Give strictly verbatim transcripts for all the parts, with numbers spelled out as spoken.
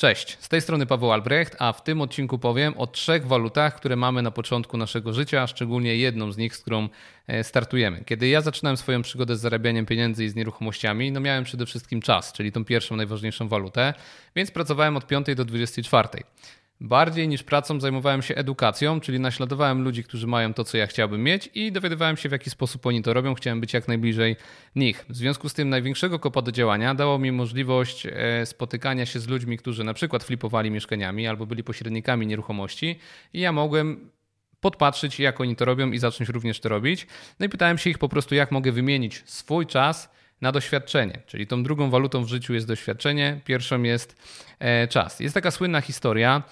Cześć, z tej strony Paweł Albrecht, a w tym odcinku powiem o trzech walutach, które mamy na początku naszego życia, a szczególnie jedną z nich, z którą startujemy. Kiedy ja zaczynałem swoją przygodę z zarabianiem pieniędzy i z nieruchomościami, no miałem przede wszystkim czas, czyli tą pierwszą, najważniejszą walutę, więc pracowałem od piątej do dwudziestej czwartej. Bardziej niż pracą zajmowałem się edukacją, czyli naśladowałem ludzi, którzy mają to, co ja chciałbym mieć i dowiadywałem się, w jaki sposób oni to robią. Chciałem być jak najbliżej nich. W związku z tym największego kopa do działania dało mi możliwość spotykania się z ludźmi, którzy na przykład flipowali mieszkaniami albo byli pośrednikami nieruchomości i ja mogłem podpatrzeć, jak oni to robią i zacząć również to robić. No i pytałem się ich po prostu, jak mogę wymienić swój czas na doświadczenie, czyli tą drugą walutą w życiu jest doświadczenie, pierwszą jest czas. Jest taka słynna historia,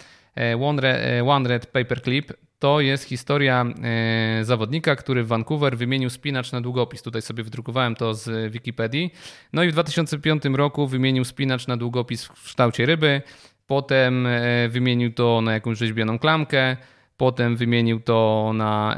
One Red Paperclip, to jest historia zawodnika, który w Vancouver wymienił spinacz na długopis. Tutaj sobie wydrukowałem to z Wikipedii. No i w dwa tysiące piątym roku wymienił spinacz na długopis w kształcie ryby, potem wymienił to na jakąś rzeźbioną klamkę, potem wymienił to na...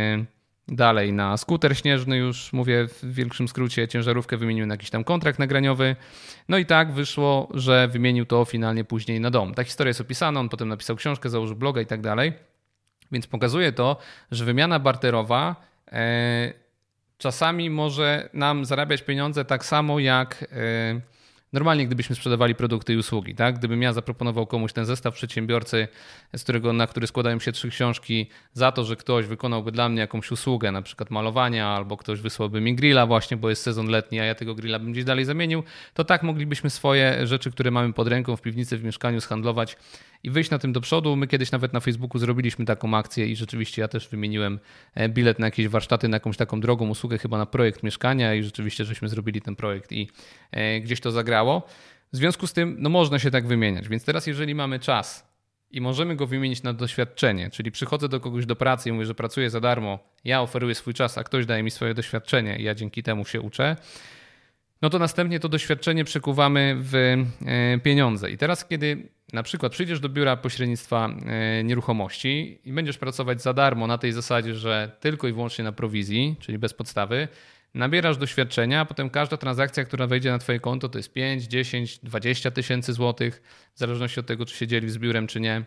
Dalej na skuter śnieżny, już mówię w większym skrócie, ciężarówkę wymienił na jakiś tam kontrakt nagraniowy. No i tak wyszło, że wymienił to finalnie później na dom. Ta historia jest opisana, on potem napisał książkę, założył bloga i tak dalej. Więc pokazuje to, że wymiana barterowa e, czasami może nam zarabiać pieniądze tak samo jak... E, Normalnie, gdybyśmy sprzedawali produkty i usługi, tak? Gdybym ja zaproponował komuś ten zestaw przedsiębiorcy, z którego, na który składają się trzy książki, za to, że ktoś wykonałby dla mnie jakąś usługę, na przykład malowania, albo ktoś wysłałby mi grilla właśnie, bo jest sezon letni, a ja tego grilla bym gdzieś dalej zamienił, to tak moglibyśmy swoje rzeczy, które mamy pod ręką w piwnicy, w mieszkaniu zhandlować i wyjść na tym do przodu. My kiedyś nawet na Facebooku zrobiliśmy taką akcję i rzeczywiście ja też wymieniłem bilet na jakieś warsztaty, na jakąś taką drogą usługę, chyba na projekt mieszkania i rzeczywiście żeśmy zrobili ten projekt i gdzieś to zagrało. W związku z tym no można się tak wymieniać. Więc teraz jeżeli mamy czas i możemy go wymienić na doświadczenie, czyli przychodzę do kogoś do pracy i mówię, że pracuję za darmo, ja oferuję swój czas, a ktoś daje mi swoje doświadczenie i ja dzięki temu się uczę, no to następnie to doświadczenie przekuwamy w pieniądze. I teraz kiedy na przykład przyjdziesz do biura pośrednictwa nieruchomości i będziesz pracować za darmo na tej zasadzie, że tylko i wyłącznie na prowizji, czyli bez podstawy, nabierasz doświadczenia, a potem każda transakcja, która wejdzie na twoje konto, to jest pięć, dziesięć, dwadzieścia tysięcy złotych, w zależności od tego, czy się dzieli z biurem, czy nie,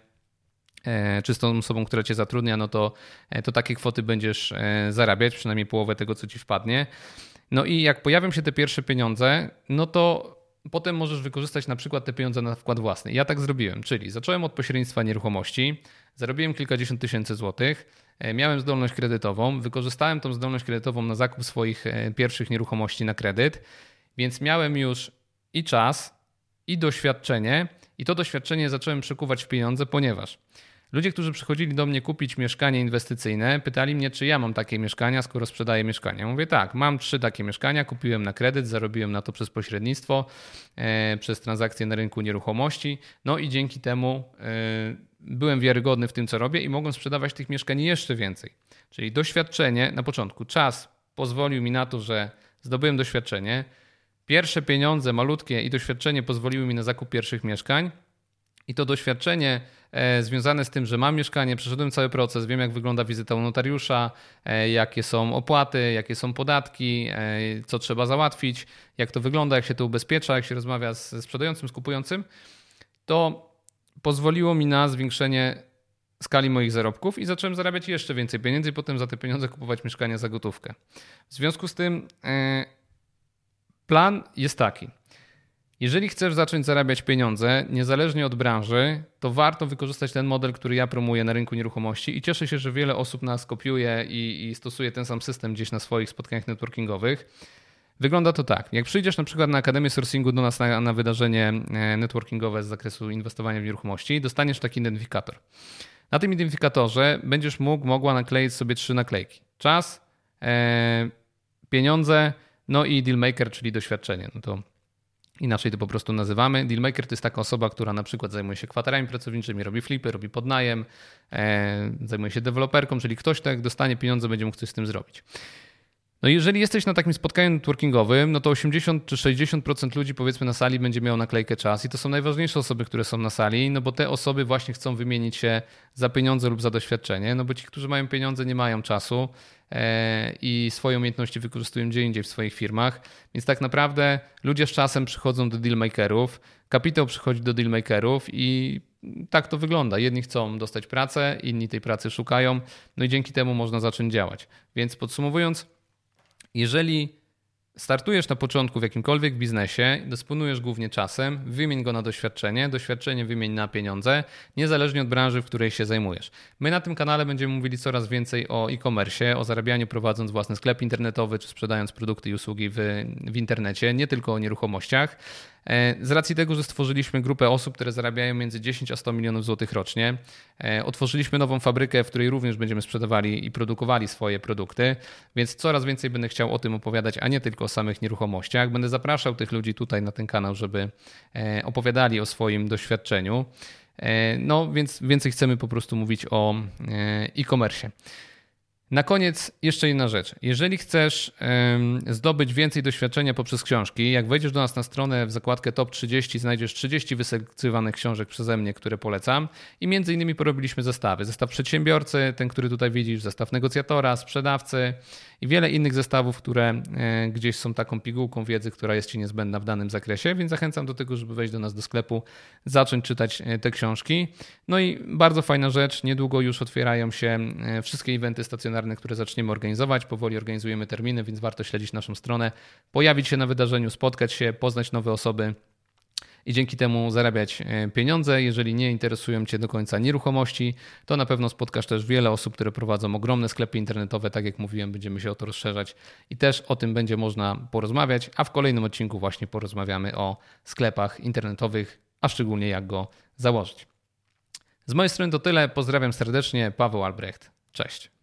czy z tą osobą, która cię zatrudnia, no to, to takie kwoty będziesz zarabiać, przynajmniej połowę tego, co ci wpadnie. No i jak pojawią się te pierwsze pieniądze, no to potem możesz wykorzystać na przykład te pieniądze na wkład własny. Ja tak zrobiłem, czyli zacząłem od pośrednictwa nieruchomości, zarobiłem kilkadziesiąt tysięcy złotych, miałem zdolność kredytową, wykorzystałem tą zdolność kredytową na zakup swoich pierwszych nieruchomości na kredyt, więc miałem już i czas, i doświadczenie i to doświadczenie zacząłem przekuwać w pieniądze, ponieważ ludzie, którzy przychodzili do mnie kupić mieszkanie inwestycyjne, pytali mnie, czy ja mam takie mieszkania, skoro sprzedaję mieszkania. Ja mówię tak, mam trzy takie mieszkania, kupiłem na kredyt, zarobiłem na to przez pośrednictwo, e, przez transakcje na rynku nieruchomości, no i dzięki temu e, byłem wiarygodny w tym, co robię i mogłem sprzedawać tych mieszkań jeszcze więcej. Czyli doświadczenie na początku, czas pozwolił mi na to, że zdobyłem doświadczenie, pierwsze pieniądze malutkie i doświadczenie pozwoliły mi na zakup pierwszych mieszkań. I to doświadczenie e, związane z tym, że mam mieszkanie, przeszedłem cały proces, wiem jak wygląda wizyta u notariusza, e, jakie są opłaty, jakie są podatki, e, co trzeba załatwić, jak to wygląda, jak się to ubezpiecza, jak się rozmawia z sprzedającym, z kupującym, to pozwoliło mi na zwiększenie skali moich zarobków i zacząłem zarabiać jeszcze więcej pieniędzy i potem za te pieniądze kupować mieszkania za gotówkę. W związku z tym e, plan jest taki. Jeżeli chcesz zacząć zarabiać pieniądze, niezależnie od branży, to warto wykorzystać ten model, który ja promuję na rynku nieruchomości i cieszę się, że wiele osób nas kopiuje i, i stosuje ten sam system gdzieś na swoich spotkaniach networkingowych. Wygląda to tak. Jak przyjdziesz na przykład na Akademię Sourcingu do nas na, na wydarzenie networkingowe z zakresu inwestowania w nieruchomości, dostaniesz taki identyfikator. Na tym identyfikatorze będziesz mógł, mogła nakleić sobie trzy naklejki. Czas, e, pieniądze, no i dealmaker, czyli doświadczenie. No to inaczej to po prostu nazywamy. Dealmaker to jest taka osoba, która na przykład zajmuje się kwaterami pracowniczymi, robi flipy, robi podnajem, e, zajmuje się deweloperką, czyli ktoś, kto jak dostanie pieniądze, będzie mógł coś z tym zrobić. No jeżeli jesteś na takim spotkaniu networkingowym, no to osiemdziesiąt czy sześćdziesiąt procent ludzi powiedzmy na sali będzie miało naklejkę czas i to są najważniejsze osoby, które są na sali, no bo te osoby właśnie chcą wymienić się za pieniądze lub za doświadczenie, no bo ci, którzy mają pieniądze, nie mają czasu i swoje umiejętności wykorzystują gdzie indziej w swoich firmach, więc tak naprawdę ludzie z czasem przychodzą do dealmakerów, kapitał przychodzi do dealmakerów i tak to wygląda. Jedni chcą dostać pracę, inni tej pracy szukają, no i dzięki temu można zacząć działać. Więc podsumowując, jeżeli startujesz na początku w jakimkolwiek biznesie, dysponujesz głównie czasem, wymień go na doświadczenie, doświadczenie wymień na pieniądze, niezależnie od branży, w której się zajmujesz. My na tym kanale będziemy mówili coraz więcej o e-commerce, o zarabianiu prowadząc własny sklep internetowy czy sprzedając produkty i usługi w, w internecie, nie tylko o nieruchomościach. Z racji tego, że stworzyliśmy grupę osób, które zarabiają między dziesięć a sto milionów złotych rocznie, otworzyliśmy nową fabrykę, w której również będziemy sprzedawali i produkowali swoje produkty, więc coraz więcej będę chciał o tym opowiadać, a nie tylko o samych nieruchomościach. Będę zapraszał tych ludzi tutaj na ten kanał, żeby opowiadali o swoim doświadczeniu. No więc więcej chcemy po prostu mówić o e-commerce. Na koniec jeszcze jedna rzecz. Jeżeli chcesz zdobyć więcej doświadczenia poprzez książki, jak wejdziesz do nas na stronę w zakładkę top trzydzieści, znajdziesz trzydzieści wyselekcjonowanych książek przeze mnie, które polecam i między innymi porobiliśmy zestawy. Zestaw przedsiębiorcy, ten, który tutaj widzisz, zestaw negocjatora, sprzedawcy i wiele innych zestawów, które gdzieś są taką pigułką wiedzy, która jest Ci niezbędna w danym zakresie, więc zachęcam do tego, żeby wejść do nas do sklepu, zacząć czytać te książki. No i bardzo fajna rzecz, niedługo już otwierają się wszystkie eventy stacjonarne, które zaczniemy organizować. Powoli organizujemy terminy, więc warto śledzić naszą stronę, pojawić się na wydarzeniu, spotkać się, poznać nowe osoby i dzięki temu zarabiać pieniądze. Jeżeli nie interesują Cię do końca nieruchomości, to na pewno spotkasz też wiele osób, które prowadzą ogromne sklepy internetowe. Tak jak mówiłem, będziemy się o to rozszerzać i też o tym będzie można porozmawiać, a w kolejnym odcinku właśnie porozmawiamy o sklepach internetowych, a szczególnie jak go założyć. Z mojej strony to tyle. Pozdrawiam serdecznie. Paweł Albrecht. Cześć.